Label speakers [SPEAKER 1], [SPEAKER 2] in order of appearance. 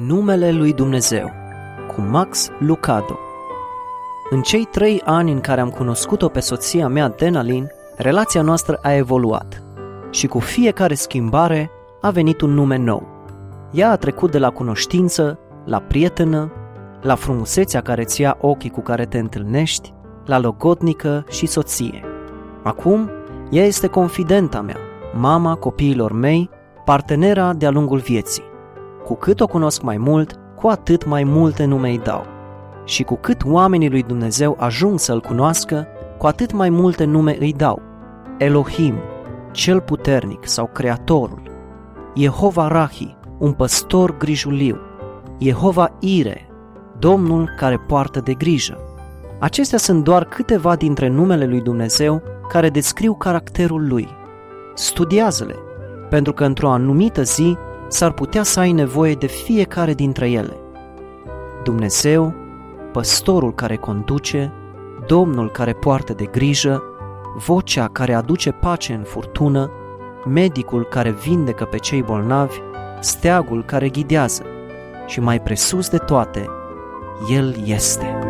[SPEAKER 1] Numele lui Dumnezeu, cu Max Lucado. În cei 3 ani în care am cunoscut-o pe soția mea, Denalyn, relația noastră a evoluat și cu fiecare schimbare a venit un nume nou. Ea a trecut de la cunoștință, la prietenă, la frumusețea care îți ia ochii cu care te întâlnești, la logodnică și soție. Acum, ea este confidenta mea, mama copiilor mei, partenera de-a lungul vieții. Cu cât o cunosc mai mult, cu atât mai multe nume îi dau. Și cu cât oamenii lui Dumnezeu ajung să-L cunoască, cu atât mai multe nume îi dau. Elohim, cel puternic sau creatorul. Jehova Rahi, un păstor grijuliu. Jehova Ire, Domnul care poartă de grijă. Acestea sunt doar câteva dintre numele lui Dumnezeu care descriu caracterul Lui. Studiază-le, pentru că într-o anumită zi s-ar putea să ai nevoie de fiecare dintre ele. Dumnezeu, păstorul care conduce, Domnul care poartă de grijă, vocea care aduce pace în furtună, medicul care vindecă pe cei bolnavi, steagul care ghidează și mai presus de toate, El este.